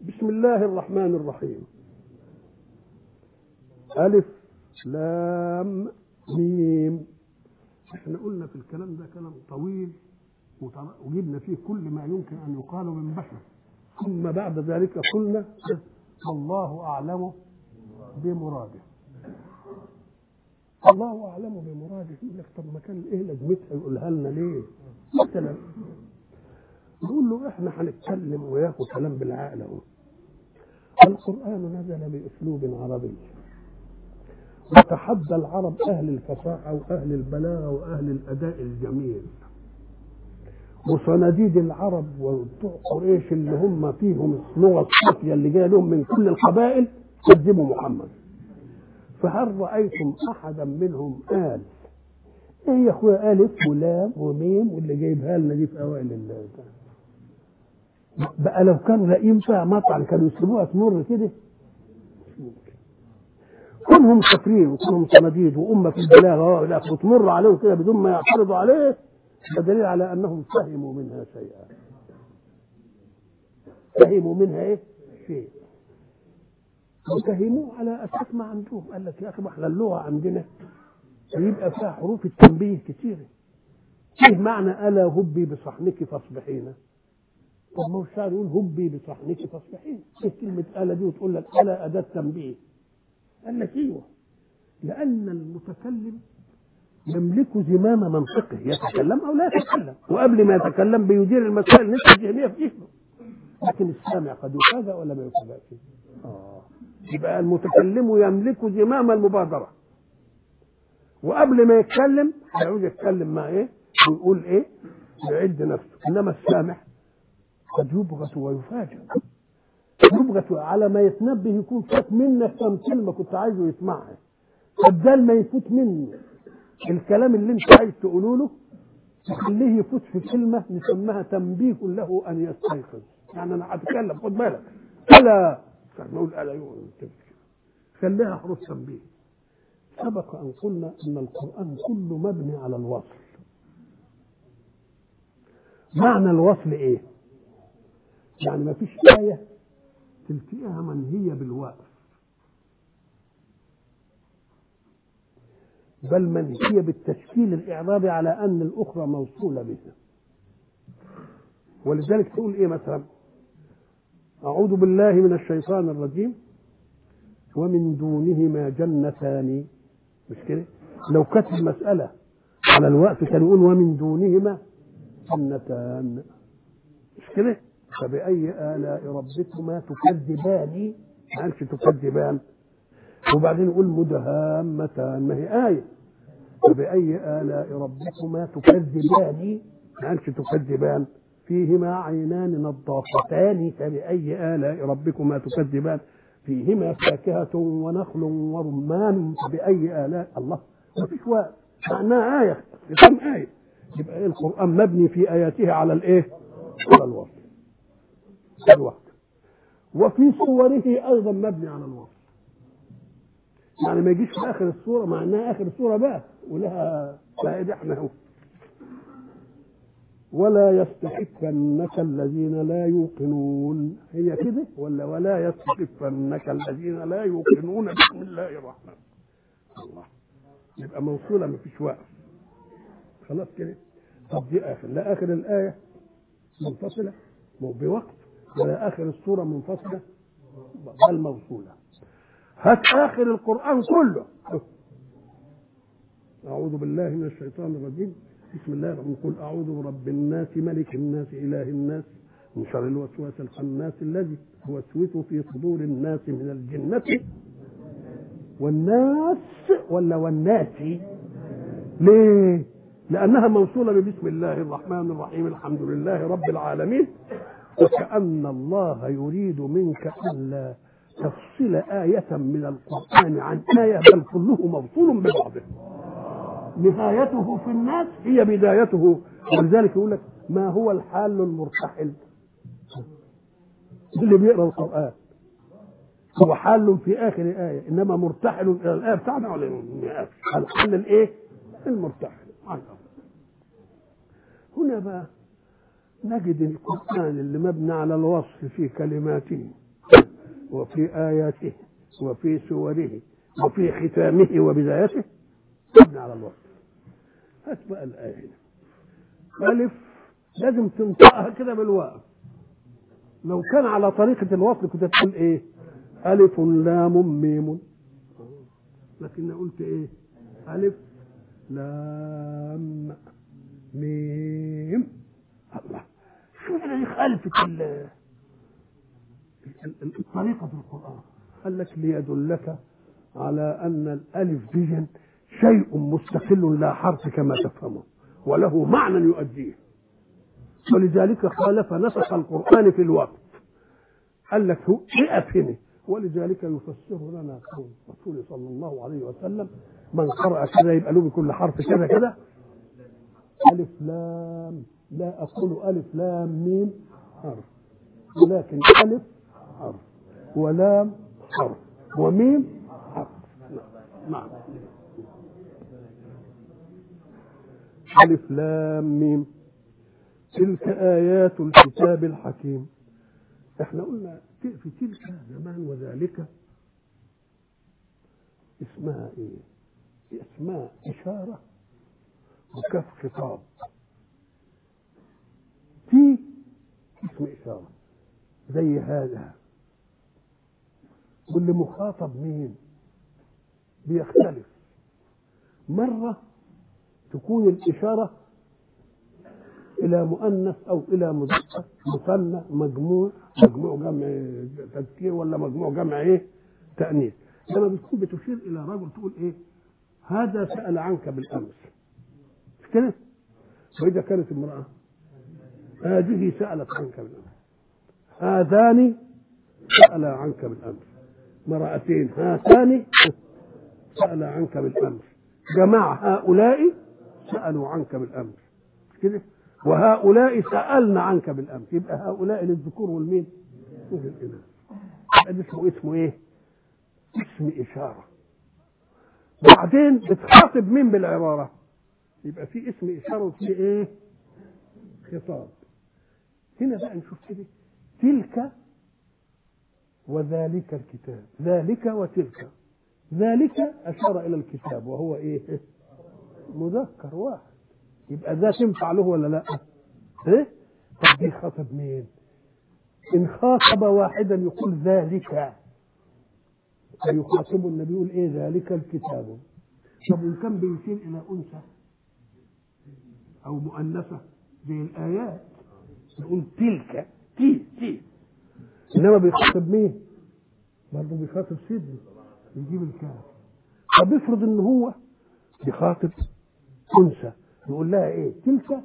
بسم الله الرحمن الرحيم. ألف لام ميم. احنا قلنا في الكلام ده كلام طويل وجبنا فيه كل ما يمكن أن يقال من بشر، ثم بعد ذلك قلنا الله أعلم بمراده. الله أعلم بمراده. يقول لك طب ما كان إيه لازمتها يقولها لنا ليه؟ مثلا نقول له إحنا هنتكلم وياخد كلام بالعقل أهو. القرآن نزل بأسلوب عربي، وتحدى العرب أهل الفصاحة وأهل البلاغة وأهل الأداء الجميل، وصناديد العرب وبتوع قريش اللي هم فيهم اللغة الصافية اللي جايه لهم من كل القبائل كذبوا محمد. فهل رأيتم أحدا منهم قال إيه يا أخويا ألف ولام وميم واللي جايبها لنا دي في أوائل الله بقى؟ لو كانوا لاقيين فيها مطعم كانوا يسلموها تمر كده؟ كونهم كافرين وكونهم صناديد وأمة في البلاغة وتمر عليهم كده بدون ما يعترضوا عليه، ده دليل على أنهم فهموا منها شيئا. فهموا منها إيه؟ شيء. وفهموه على أساس ما عندهم. قال لك يا أخي ما احنا اللغة عندنا يبقى فيها حروف التنبيه كتيرة. إيه معنى ألا هبي بصحنك فاصبحين؟ طب ما هو الشاعر يقول هبي بصحنك فاصبحين. إيه كلمة ألا دي وتقول لك ألا أداة تنبيه؟ قال لك إيوه، لأن المتكلم يملك زمام منطقه، يتكلم أو لا يتكلم، وقبل ما يتكلم بيدير المسائل النسبة الذهنية في ذهنه. لكن السامع قد يفاجأ ولا ما يفاجأش؟ يبقى المتكلم يملك زمام المبادرة، وقبل ما يتكلم هيعود يتكلم مع إيه ويقول إيه يعد نفسه. إنما السامع قد يبغت ويفاجأ، يبغت على ما يتنبه يكون فات منك كم كلمة كنت عايزه يسمعها، بدل ما يفوت منه الكلام اللي انت عايز تقوله له تخليه يفوت في كلمة نسميها تنبيه له أن يستيقظ. يعني أنا هتكلم خد بالك ألا نقول ألا خليها حروف تنبيه. سبق أن قلنا أن القرآن كله مبني على الوصل. معنى الوصل إيه؟ يعني ما فيش آية تلتقيها منهية بالوقف، بل منهية بالتشكيل الإعرابي على أن الأخرى موصولة بها. ولذلك تقول إيه مثلا أعوذ بالله من الشيطان الرجيم ومن دونهما جنتان. مش كده؟ لو كانت المسألة على الوقف كان يقول ومن دونهما جنتان. مش كده؟ فبأي آلاء ربكما تكذبان؟ ما قالش تكذبان. وبعدين يقول مدهامتان، ما هي آية. فبأي آلاء ربكما تكذبان؟ ما قالش تكذبان. فيهما عينان نضاختان فبأي آلاء ربكما تكذبان. فيهما فاكهة ونخل ورمان فبأي آلاء الله. ما فيش وقت، معناها آية كم آية. يبقى إيه القرآن مبني في آياته على الإيه؟ على الوصف. الوقت. وفي صوره أيضا مبني على الوصف. يعني ما يجيش في آخر السورة معناها آخر السورة بقى ولها فائدة. احنا هو ولا يستخفنك الذين لا يوقنون. هي كده ولا يستخفنك الذين لا يوقنون بسم الله الرحمن الله. يبقى موصولة ما فيش وقف خلاص كده. طب دي آخر، لا آخر الآية منفصلة بوقت ولا آخر السورة منفصلة بل موصولة. هات آخر القرآن كله أعوذ بالله من الشيطان الرجيم بسم الله الرحمن الرحيم قل أعوذ برب الناس ملك الناس إله الناس من شر الوسواس الخناس الذي يوسوس في صدور الناس من الجنة والناس. ولا والناس ليه؟ لأنها موصولة ببسم الله الرحمن الرحيم الحمد لله رب العالمين. وكأن الله يريد منك ألا تفصل آية من القرآن عن آية بل كله موصول ببعضه. نهايته في الناس هي بدايته. ولذلك يقول لك ما هو الحال المرتحل اللي بيقرأ القرآن هو حال في آخر آية، إنما مرتحل إلى الآية بتاعنا ولا الحال الإيه؟ المرتحل. هنا بقى نجد القرآن اللي مبني على الوصف في كلماته وفي آياته وفي سوره وفي ختامه وبدايته مبني على الوصف. هات بقى الآية هنا. ألف لازم تنطقها كده بالواو. لو كان على طريقة الوصل كنت تقول إيه؟ ألف لام ميم. لكن قلت إيه؟ ألف لام ميم. الله، شو اللي يخالف الطريقة في القرآن؟ قال لك ليدلك على أن الألف دي شيء مستقل لا حرف كما تفهمه، وله معنى يؤديه، ولذلك خالف نسخ القرآن في الوقت. قال لك هو اقف هنا، ولذلك يفسر لنا قول الرسول صلى الله عليه وسلم: من قرأ كذا يبقى له بكل حرف كذا كذا ألف لام. لا أقول ألف لام ميم حرف، ولكن ألف حرف ولام حرف وميم حرف. نعم. ألف لام ميم تلك آيات الكتاب الحكيم. احنا قلنا في تلك زمان وذلك اسمها ايه؟ اسمها إشارة وكف خطاب. في اسم إشارة زي هذا، واللي مخاطب مين بيختلف. مرة تكون الإشارة إلى مؤنث أو إلى مذكر، مثنى، مجموع جمع تذكير ولا مجموع جمع إيه؟ تأنيث. لما بتكون بتشير إلى رجل تقول إيه؟ هذا سأل عنك بالأمس، مش كده؟ وإذا كانت امرأة هذه سألت عنك بالأمس. هذان سأل عنك بالأمس. امرأتين هاتان سأل عنك بالأمس. جماعة هؤلاء سألوا عنك بالأمس، مش كده؟ وهؤلاء سألنا عنك بالأمس. يبقى هؤلاء للذكور والمين؟ للإناث. يبقى اسمه إيه؟ اسم إشارة. بعدين بتخاطب مين بالعبارة؟ يبقى في اسم إشارة وفي إيه؟ خطاب. هنا بقى نشوف كده تلك وذلك الكتاب. ذلك وتلك. ذلك أشار إلى الكتاب وهو إيه؟ مذكر واحد. يبقى ذا تنفع له ولا لا؟ إيه؟ طب دي خاطب مين؟ إن خاطب واحدا يقول ذلك، فيخاطب النبي يقول إيه؟ ذلك الكتاب. طب إن كان بيشير إلى أنثى أو مؤنثة زي الآيات يقول تلك تي. إنما بيخاطب مين؟ برضه بيخاطب سيدنا، يجيب الكاف. طب افرض إن هو بيخاطب أنثى يقول لها إيه؟ تلك.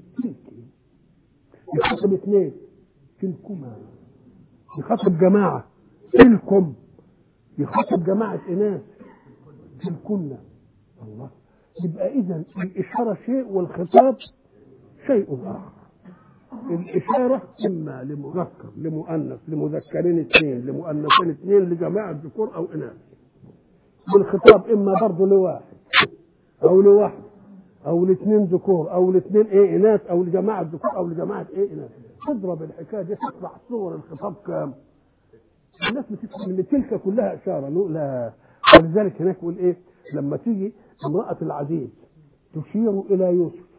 يخاطب اثنين تلكما. يخاطب جماعة تلكم. يخاطب جماعة إناث تلكن. الله، يبقى إذن الإشارة شيء والخطاب شيء آخر. الإشارة إما لمذكر لمؤنث لمذكرين اثنين لمؤنثين اثنين لجماعة ذكور أو إناث. والخطاب إما برضه لواحد أو لواحد أو لاثنين ذكور أو لاثنين إيه إناث أو لجماعة ذكور أو لجماعة إيه إناث. تضرب الحكاية دي تطلع صور الخطاب كام؟ الناس بتفهم ان تلك كلها اشاره. لا، ولذلك هناك يقول ايه؟ لما تيجي امراه العزيز تشير الى يوسف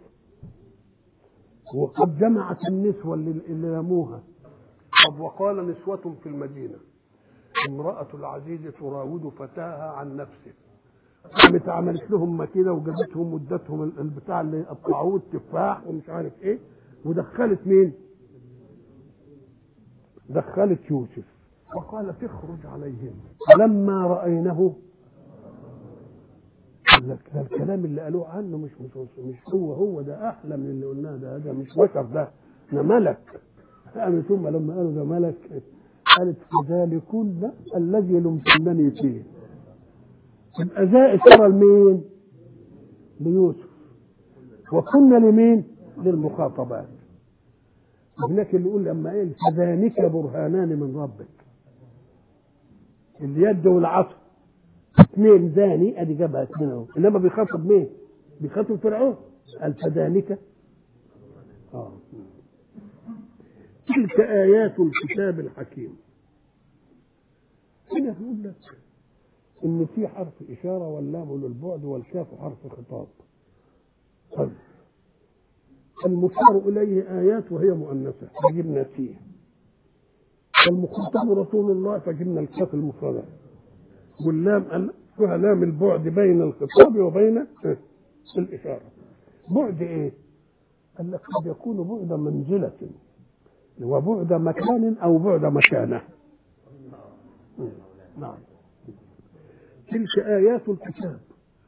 وقد جمعت النسوه اللي رموها. طب وقال نسوه في المدينه امراه العزيز تراود فتاها عن نفسه. قامت عملت لهم كده وجابتهم وادتهم البتاع اللي قطعوه التفاح ومش عارف ايه، ودخلت مين؟ دخلت يوسف وقال تخرج عليهم. لما رأينه قال لك ده الكلام اللي قالوه عنه مش هو ده أحلى من اللي قلناه. ده مش بشر، ده ملك. ثم لما قالوا ده ملك قالت فذلكن الذي لمتنني فيه. يبقى ذا إشارة لمين؟ ليوسف. وكنا لمين؟ للمخاطبات. هناك اللي يقول لما ايه فذانك برهانان من ربك. اليد والعصا اثنين زاني ادي جابها اثنين اهو. انما بيخاطب مين؟ بيخاطب فرعون. قال فذانك تلك ايات الكتاب الحكيم. هنا بيقول لك إن في حرف إشارة واللام للبعد والكاف حرف خطاب. طيب المشار إليه آيات وهي مؤنثة فجبنا فيه، والمخاطب رسول الله فجبنا الكاف المفردة، واللام فيها لام البعد بين الخطاب وبين الإشارة. بعد إيه؟ قال لك قد يكون بعد منزلة وبعد مكان أو بعد مكانة. نعم. تلك آيات الكتاب.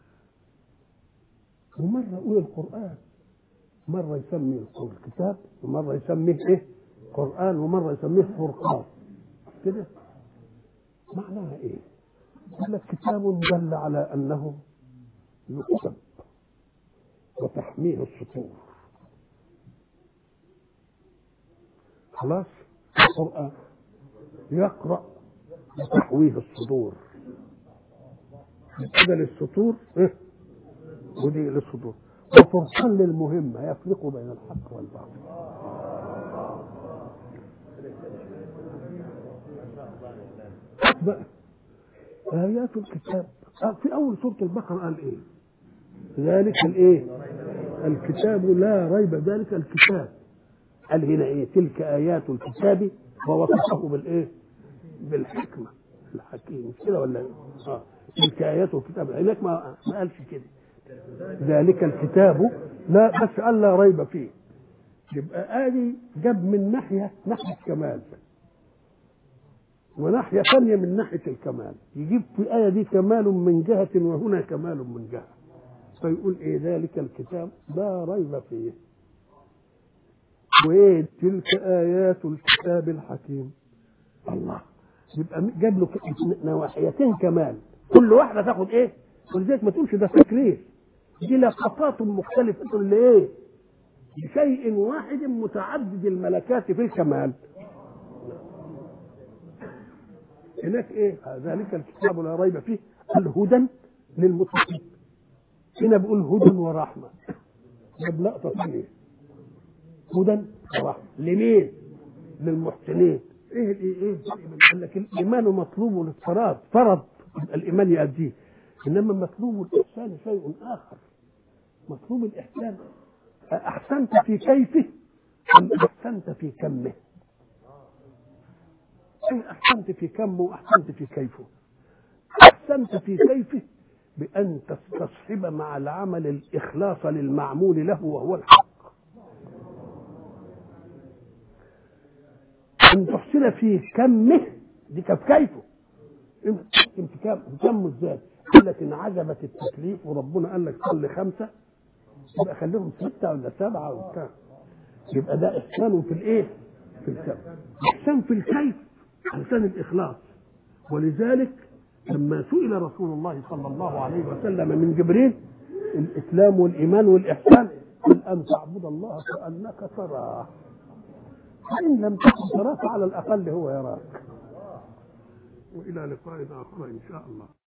ومرة يقول القرآن، مرة يسمي الكتاب ومرة يسميه إيه؟ قرآن، ومرة يسميه فرقان. كده معناها إيه؟ قال لك كتاب دل على أنه يكتب وتحميه السطور. خلاص. القرآن يقرأ وتحويه الصدور، بدل السطور ودي للصدور، وفرقان للمهمة يفرق بين الحق والباطل. بقى آيات الكتاب في أول سورة البقرة قال إيه؟ ذلك الإيه؟ الكتاب لا ريب. ذلك الكتاب قال هنا إيه؟ تلك آيات الكتاب ووصفه بالإيه؟ بالحكمة الحكيم. مش كده ولا إيه؟ تلك آيات الكتاب. هناك ما قالش كده ذلك الكتاب، لا بس قال لا ريب فيه. يبقى آدي جاب من ناحية كمال، وناحية ثانية من ناحية الكمال. يجيب في الآية دي كمال من جهة وهنا كمال من جهة، فيقول إيه؟ ذلك الكتاب لا ريب فيه. وإيه؟ تلك آيات الكتاب الحكيم. الله، يبقى جاب له نواحيتين كمال، كل واحدة تاخد إيه؟ ولذلك ما تقولش ده تكرير، دي لقطات مختلفة لإيه؟ بشيء واحد متعدد الملكات في الكمال. هناك ايه؟ ذلك الكتاب لا ريب فيه الهدى للمتقين. هنا بقول هدى ورحمه، جاب لقطه ثانيه هدى ورحمه لمين؟ للمحسنين. ايه قال لك الايمان مطلوب للفراد، فرض الايمان يؤديه، انما مطلوب الاحسان شيء اخر. مطلوب الاحسان احسنت في كيفه ام احسنت في كمه؟ أحسنت في كمه وأحسنت في كيفه. أحسنت في كيفه بأن تستصحب مع العمل الإخلاص للمعمول له وهو الحق. أن تحسن في كمه دي كيف كيفه. انت كمه ازاي؟ قال لك إن عجبت التكليف وربنا قال لك صلي 5 يبقى خليهم 6 ولا 7 وبتاع. يبقى ده إحسان في الإيه؟ في الكم. إحسان في الكيف علشان الإخلاص. ولذلك لما سئل رسول الله صلى الله عليه وسلم من جبريل الإسلام والإيمان والإحسان، قل أن تعبد الله كأنك تراه، فإن لم تكن تراه فعلى الأقل هو يراك. وإلى لقاء آخر إن شاء الله.